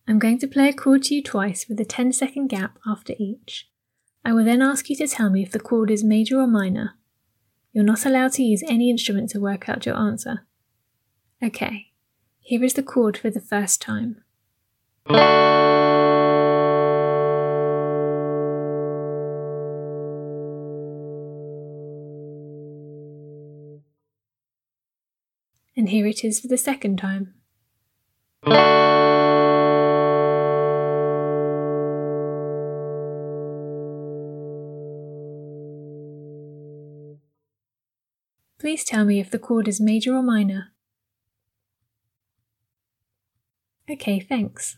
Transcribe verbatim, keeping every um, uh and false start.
I'm going to play a chord to you twice with a ten second gap after each. I will then ask you to tell me if the chord is major or minor. You're not allowed to use any instrument to work out your answer. Okay, here is the chord for the first time. And here it is for the second time. Please tell me if the chord is major or minor. Okay, thanks.